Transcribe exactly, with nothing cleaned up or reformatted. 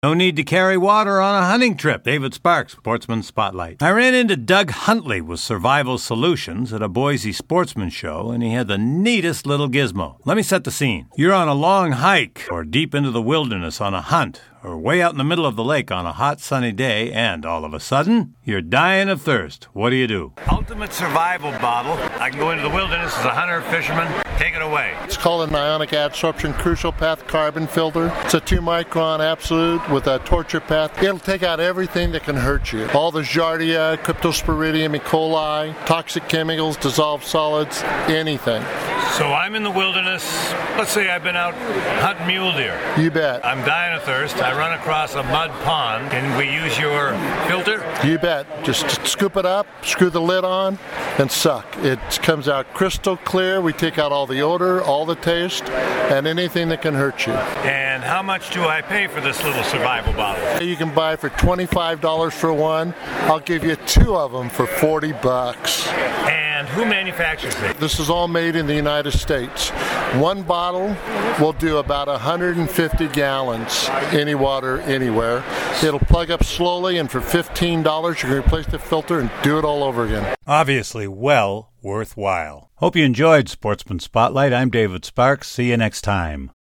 No need to carry water on a hunting trip. David Sparks, Sportsman Spotlight. I ran into Doug Huntley with Survival Solutions at a Boise Sportsman show, and he had the neatest little gizmo. Let me set the scene. You're on a long hike or deep into the wilderness on a hunt, or way out in the middle of the lake on a hot, sunny day, and all of a sudden, you're dying of thirst. What do you do? Ultimate survival bottle. I can go into the wilderness as a hunter, fisherman. Take it away. It's called an ionic adsorption crucial path carbon filter. It's a two micron absolute with a torture path. It'll take out everything that can hurt you. All the Giardia, Cryptosporidium, E. coli, toxic chemicals, dissolved solids, anything. So I'm in the wilderness. Let's say I've been out hunting mule deer. You bet. I'm dying of thirst. I run across a mud pond. Can we use your filter? You bet. Just scoop it up, screw the lid on, and suck. It comes out crystal clear. We take out all the odor, all the taste, and anything that can hurt you. And how much do I pay for this little survival bottle? You can buy for twenty-five dollars for one. I'll give you two of them for forty bucks. And who manufactures it? This is all made in the United States. One bottle will do about one hundred fifty gallons, any water, anywhere. It'll plug up slowly, and for fifteen dollars you can replace the filter and do it all over again. Obviously well worthwhile. Hope you enjoyed Sportsman Spotlight. I'm David Sparks. See you next time.